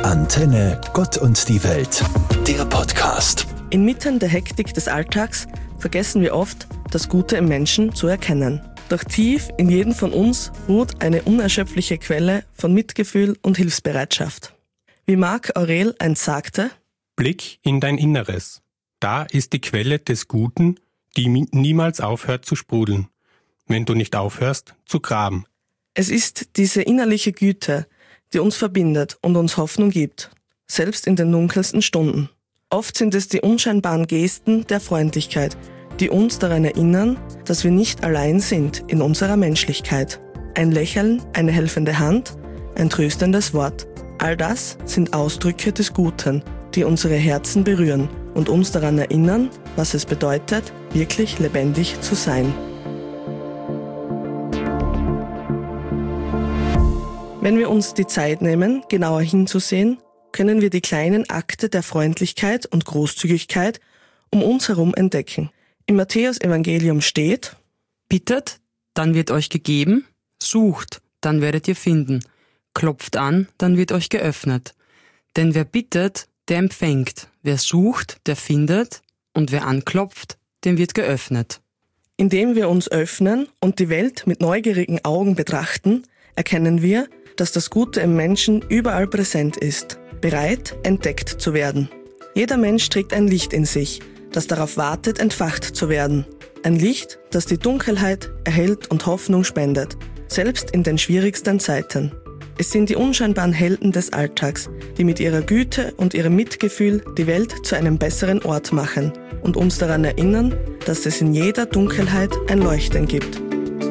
Antenne Gott und die Welt, der Podcast. Inmitten der Hektik des Alltags vergessen wir oft, das Gute im Menschen zu erkennen. Doch tief in jedem von uns ruht eine unerschöpfliche Quelle von Mitgefühl und Hilfsbereitschaft. Wie Marc Aurel einst sagte: Blick in dein Inneres. Da ist die Quelle des Guten, die niemals aufhört zu sprudeln, wenn du nicht aufhörst zu graben. Es ist diese innerliche Güte, die uns verbindet und uns Hoffnung gibt, selbst in den dunkelsten Stunden. Oft sind es die unscheinbaren Gesten der Freundlichkeit, die uns daran erinnern, dass wir nicht allein sind in unserer Menschlichkeit. Ein Lächeln, eine helfende Hand, ein tröstendes Wort. All das sind Ausdrücke des Guten, die unsere Herzen berühren und uns daran erinnern, was es bedeutet, wirklich lebendig zu sein. Wenn wir uns die Zeit nehmen, genauer hinzusehen, können wir die kleinen Akte der Freundlichkeit und Großzügigkeit um uns herum entdecken. Im Matthäus-Evangelium steht: Bittet, dann wird euch gegeben, sucht, dann werdet ihr finden, klopft an, dann wird euch geöffnet. Denn wer bittet, der empfängt, wer sucht, der findet, und wer anklopft, dem wird geöffnet. Indem wir uns öffnen und die Welt mit neugierigen Augen betrachten, erkennen wir, dass das Gute im Menschen überall präsent ist, bereit, entdeckt zu werden. Jeder Mensch trägt ein Licht in sich, das darauf wartet, entfacht zu werden. Ein Licht, das die Dunkelheit erhellt und Hoffnung spendet, selbst in den schwierigsten Zeiten. Es sind die unscheinbaren Helden des Alltags, die mit ihrer Güte und ihrem Mitgefühl die Welt zu einem besseren Ort machen und uns daran erinnern, dass es in jeder Dunkelheit ein Leuchten gibt.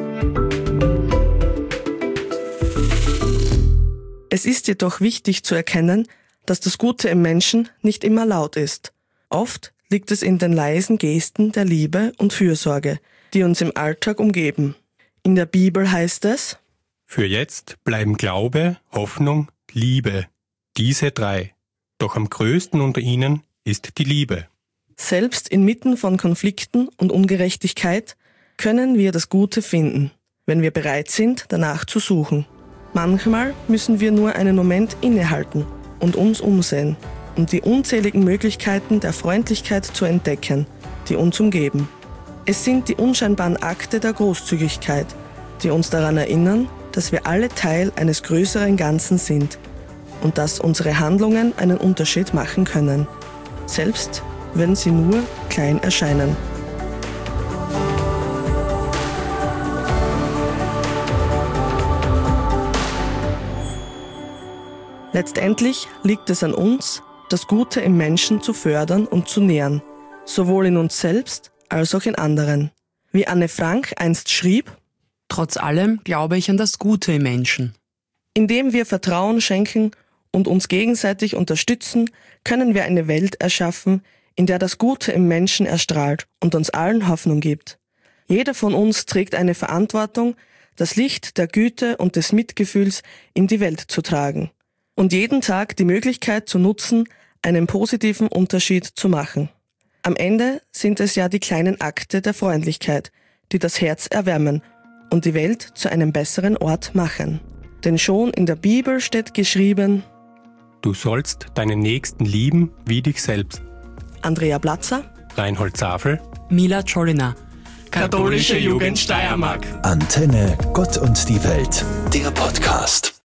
Es ist jedoch wichtig zu erkennen, dass das Gute im Menschen nicht immer laut ist. Oft liegt es in den leisen Gesten der Liebe und Fürsorge, die uns im Alltag umgeben. In der Bibel heißt es: Für jetzt bleiben Glaube, Hoffnung, Liebe, diese drei. Doch am größten unter ihnen ist die Liebe. Selbst inmitten von Konflikten und Ungerechtigkeit können wir das Gute finden, wenn wir bereit sind, danach zu suchen. Manchmal müssen wir nur einen Moment innehalten und uns umsehen, um die unzähligen Möglichkeiten der Freundlichkeit zu entdecken, die uns umgeben. Es sind die unscheinbaren Akte der Großzügigkeit, die uns daran erinnern, dass wir alle Teil eines größeren Ganzen sind und dass unsere Handlungen einen Unterschied machen können, selbst wenn sie nur klein erscheinen. Letztendlich liegt es an uns, das Gute im Menschen zu fördern und zu nähren, sowohl in uns selbst als auch in anderen. Wie Anne Frank einst schrieb: Trotz allem glaube ich an das Gute im Menschen. Indem wir Vertrauen schenken und uns gegenseitig unterstützen, können wir eine Welt erschaffen, in der das Gute im Menschen erstrahlt und uns allen Hoffnung gibt. Jeder von uns trägt eine Verantwortung, das Licht der Güte und des Mitgefühls in die Welt zu tragen und jeden Tag die Möglichkeit zu nutzen, einen positiven Unterschied zu machen. Am Ende sind es ja die kleinen Akte der Freundlichkeit, die das Herz erwärmen und die Welt zu einem besseren Ort machen. Denn schon in der Bibel steht geschrieben: Du sollst deinen Nächsten lieben wie dich selbst. Andrea Platzer, Reinhold Zafel, Mila Czolina. Katholische Jugend Steiermark. Antenne Gott und die Welt, der Podcast.